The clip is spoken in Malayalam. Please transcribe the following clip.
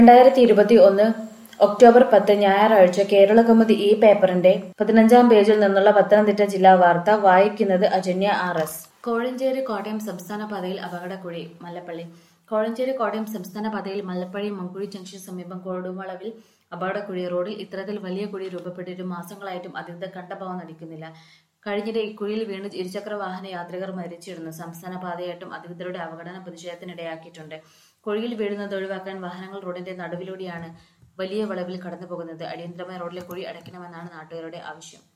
2021 ഒക്ടോബർ 10 ഞായറാഴ്ച കേരളകൗമുദി ഈ പേപ്പറിന്റെ 15-ാം പേജിൽ നിന്നുള്ള പത്തനംതിട്ട ജില്ലാ വാർത്ത വായിക്കുന്നത് അജന്യ ആർ.എസ്. കോഴഞ്ചേരി കോട്ടയം സംസ്ഥാന പാതയിൽ അപകടക്കുഴി മല്ലപ്പള്ളി. കോഴഞ്ചേരി കോട്ടയം സംസ്ഥാന പാതയിൽ മല്ലപ്പള്ളി മങ്കുഴി ജംഗ്ഷന് സമീപം കൊടുമളവിൽ അപകടക്കുഴി. റോഡിൽ ഇത്തരത്തിൽ വലിയ കുഴി രൂപപ്പെട്ടിട്ടും മാസങ്ങളായിട്ടും അധികൃതർ കണ്ടഭാവം നടിക്കുന്നില്ല. കഴിഞ്ഞിടെ ഇക്കുഴിയിൽ വീണ് ഇരുചക്ര വാഹന യാത്രികർ മരിച്ചിരുന്നു. സംസ്ഥാന പാതയായിട്ടും അധികൃതരുടെ അവഗണന പ്രതിഷേധത്തിനിടയാക്കിയിട്ടുണ്ട്. കുഴിയിൽ വീഴുന്നത് ഒഴിവാക്കാൻ വാഹനങ്ങൾ റോഡിന്റെ നടുവിലൂടെയാണ് വലിയ വളവിൽ കടന്നുപോകുന്നത്. അടിയന്തരമായി റോഡിലെ കുഴി അടയ്ക്കണമെന്നാണ് നാട്ടുകാരുടെ ആവശ്യം.